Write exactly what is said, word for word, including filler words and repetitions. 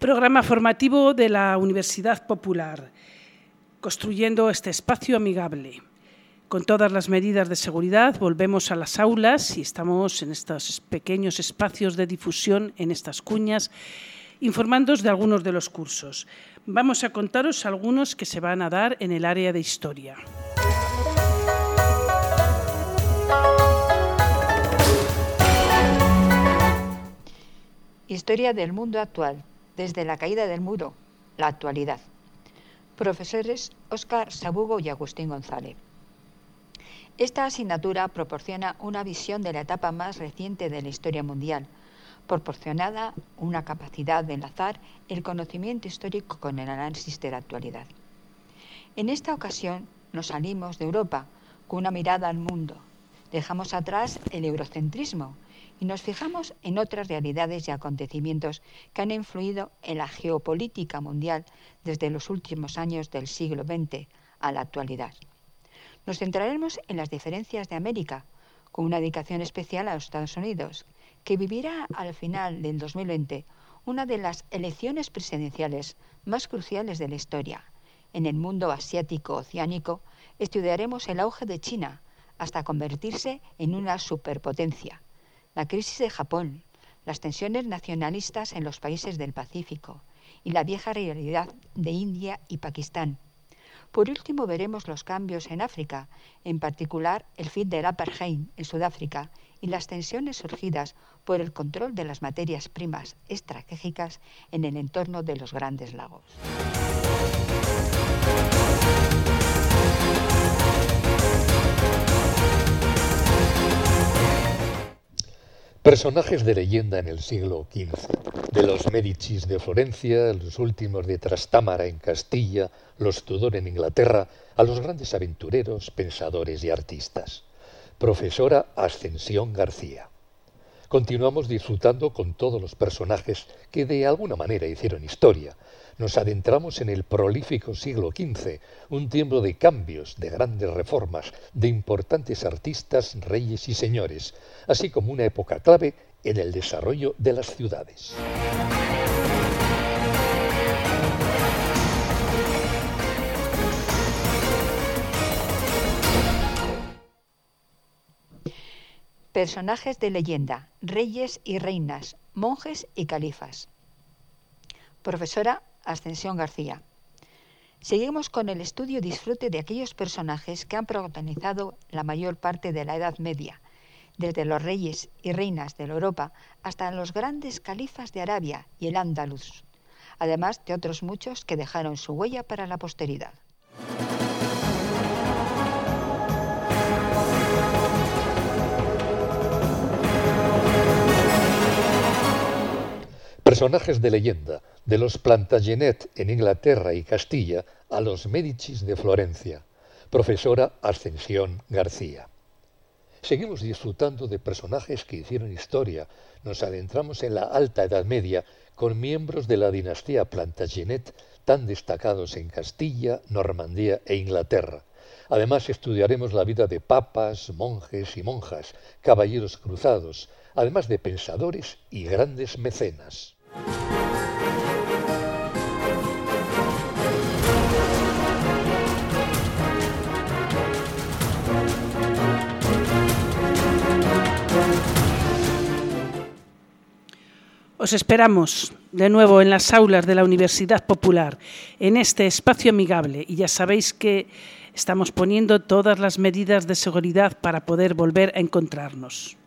Programa formativo de la Universidad Popular, construyendo este espacio amigable. Con todas las medidas de seguridad volvemos a las aulas y estamos en estos pequeños espacios de difusión, en estas cuñas, informándoos de algunos de los cursos. Vamos a contaros algunos que se van a dar en el área de historia. Historia del mundo actual, desde la caída del muro, la actualidad. Profesores Óscar Sabugo y Agustín González. Esta asignatura proporciona una visión de la etapa más reciente de la historia mundial, proporcionada una capacidad de enlazar el conocimiento histórico con el análisis de la actualidad. En esta ocasión nos salimos de Europa con una mirada al mundo, dejamos atrás el eurocentrismo y nos fijamos en otras realidades y acontecimientos que han influido en la geopolítica mundial desde los últimos años del siglo veinte a la actualidad. Nos centraremos en las diferencias de América, con una dedicación especial a los Estados Unidos, que vivirá al final del dos mil veinte una de las elecciones presidenciales más cruciales de la historia. En el mundo asiático-oceánico estudiaremos el auge de China hasta convertirse en una superpotencia, la crisis de Japón, las tensiones nacionalistas en los países del Pacífico y la vieja realidad de India y Pakistán. Por último, veremos los cambios en África, en particular el fin del apartheid en Sudáfrica y las tensiones surgidas por el control de las materias primas estratégicas en el entorno de los Grandes Lagos. Personajes de leyenda en el siglo quince, de los Médicis de Florencia, los últimos de Trastámara en Castilla, los Tudor en Inglaterra, a los grandes aventureros, pensadores y artistas. Profesora Ascensión García. Continuamos disfrutando con todos los personajes que de alguna manera hicieron historia. Nos adentramos en el prolífico siglo quince, un tiempo de cambios, de grandes reformas, de importantes artistas, reyes y señores, así como una época clave en el desarrollo de las ciudades. Personajes de leyenda, reyes y reinas, monjes y califas. Profesora Ascensión García. Seguimos con el estudio y disfrute de aquellos personajes que han protagonizado la mayor parte de la Edad Media, desde los reyes y reinas de la Europa hasta los grandes califas de Arabia y el Andaluz, además de otros muchos que dejaron su huella para la posteridad. Personajes de leyenda, de los Plantagenet en Inglaterra y Castilla a los Médicis de Florencia. Profesora Ascensión García. Seguimos disfrutando de personajes que hicieron historia. Nos adentramos en la Alta Edad Media con miembros de la dinastía Plantagenet tan destacados en Castilla, Normandía e Inglaterra. Además estudiaremos la vida de papas, monjes y monjas, caballeros cruzados, además de pensadores y grandes mecenas. Os esperamos de nuevo en las aulas de la Universidad Popular, en este espacio amigable, y ya sabéis que estamos poniendo todas las medidas de seguridad para poder volver a encontrarnos.